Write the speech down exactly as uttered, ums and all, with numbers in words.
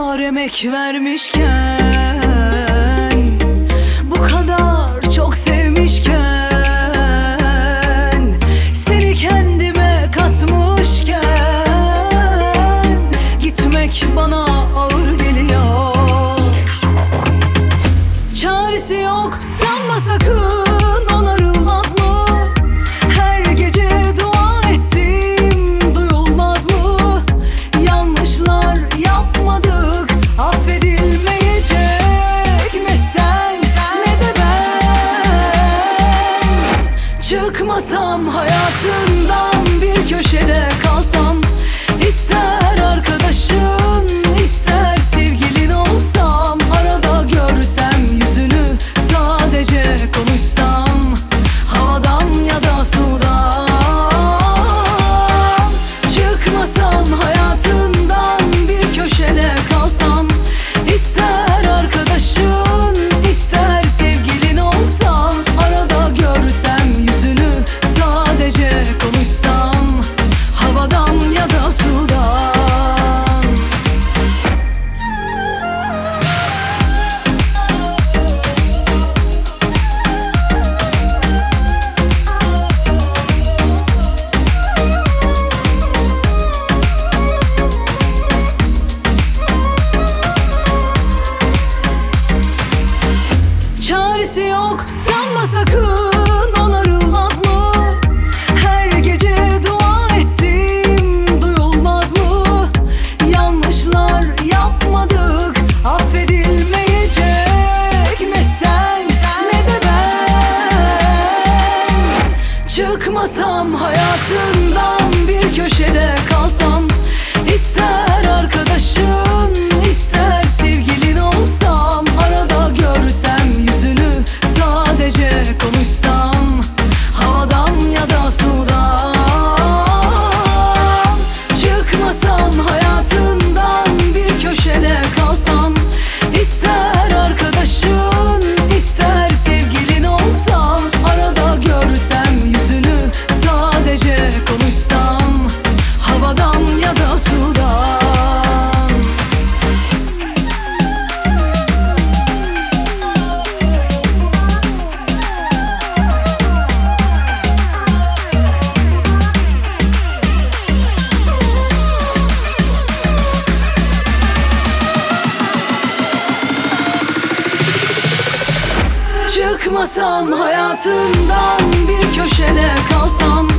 kadar emek vermişken, bu kadar çok sevmişken, seni kendime katmışken, gitmek bana ağır geliyor. Çaresi yok sanma sakın, onarılmaz mı? Her gece dua ettim, duyulmaz mı? Yanlışlar yapmadık, affedilmeyecek ne sen ne de ben. Çıkmasam hayatından, bir köşede kalsam, ister arkadaşın ister sevgilin olsam, arada görsem yüzünü, sadece konuşsam, havadan ya da sudan. Çıkmasam hayatından, bir köşede kalsam, ister arkadaşın ister sevgilin olsam, arada görsem yüzünü, sadece konuşsam, havadan ya da sudan. Çaresi yok sanma sakın, onarılmaz mı? Her gece dua ettim, duyulmaz mı? Yanlışlar yapmadık, affedilmeyecek ne sen ne de ben. Çıkmasam hayatından, bir köşede kalsam, ister arkadaşın ister sevgilin olsam, arada görsem yüzünü, sadece konuşsam, havadan ya da sudan. Çıkmasam hayatından, bir köşede kalsam, ister arkadaşın ister sevgilin olsam, arada görsem yüzünü, sadece konuşsam, havadan ya da sudan. Çıkmasam hayatından, bir köşede kalsam,